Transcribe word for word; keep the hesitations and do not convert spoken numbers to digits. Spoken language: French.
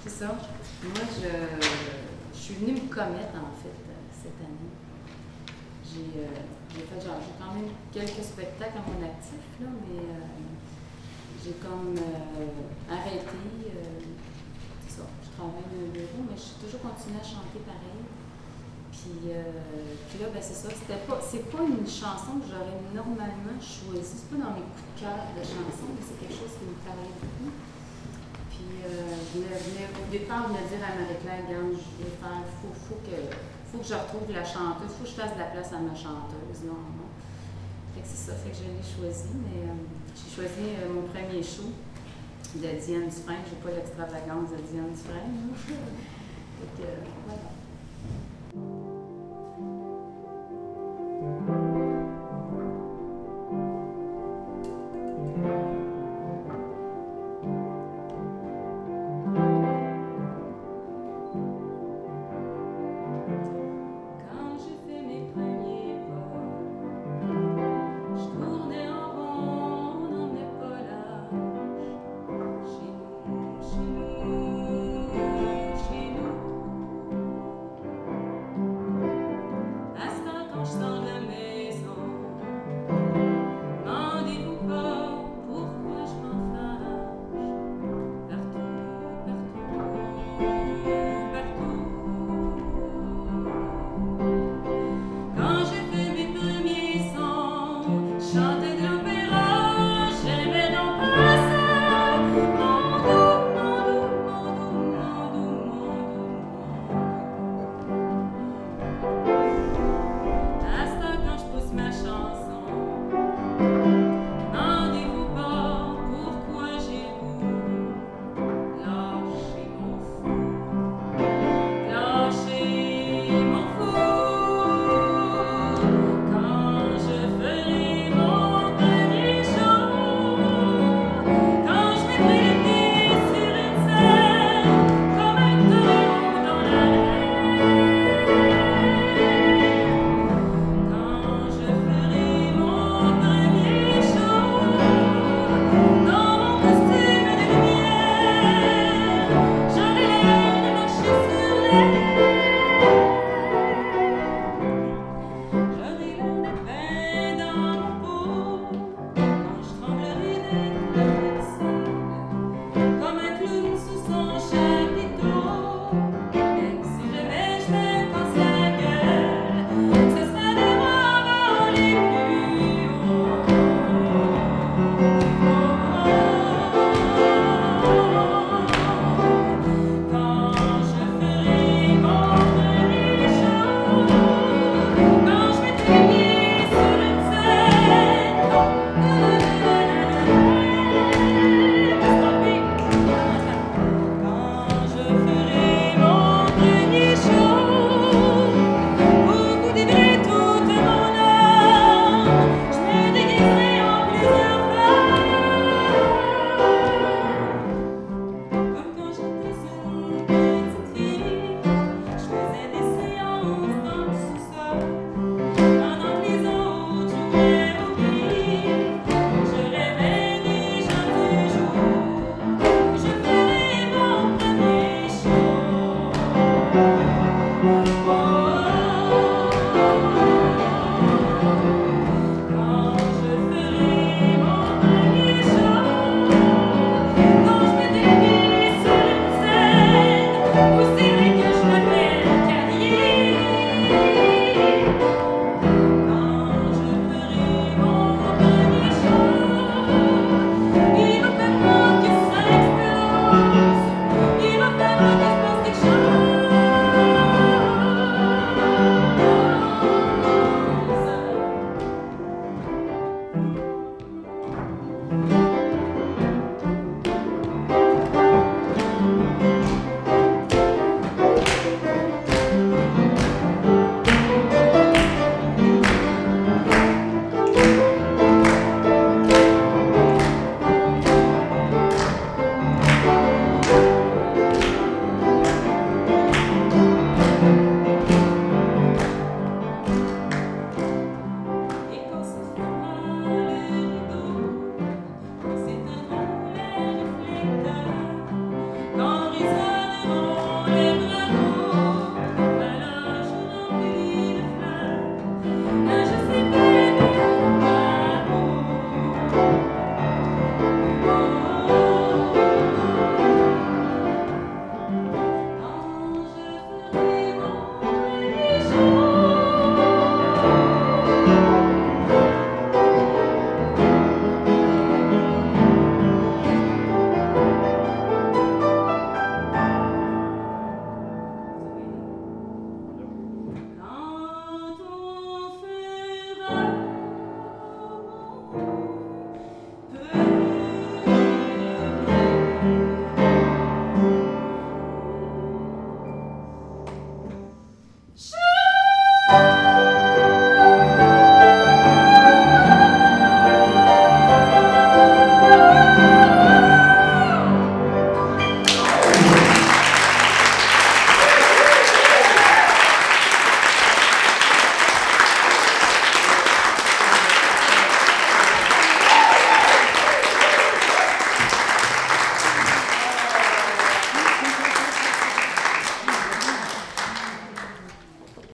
C'est ça. Moi, je, je suis venue me commettre, en fait, cette année. J'ai euh, fait, genre, j'ai quand même quelques spectacles à mon actif, là, mais euh, j'ai comme euh, arrêté. Euh, c'est ça. Je travaille dans un bureau, mais je suis toujours continuée à chanter pareil. Puis, euh, puis là, ben, c'est ça. C'était pas, c'est pas une chanson que j'aurais normalement choisie. C'est pas dans mes coups de cœur de chansons, mais c'est quelque chose qui me parlait beaucoup. Puis, euh, je venais, venais, au départ, je venais dire à Marie-Claire, regarde, je vais faire, il faut, faut, que, faut que je retrouve la chanteuse, il faut que je fasse de la place à ma chanteuse. Non, non. Fait que c'est ça, fait que je l'ai choisi, mais euh, j'ai choisi euh, mon premier show de Diane Dufresne. J'ai pas l'extravagance de Diane Dufresne. Fait que, euh, voilà.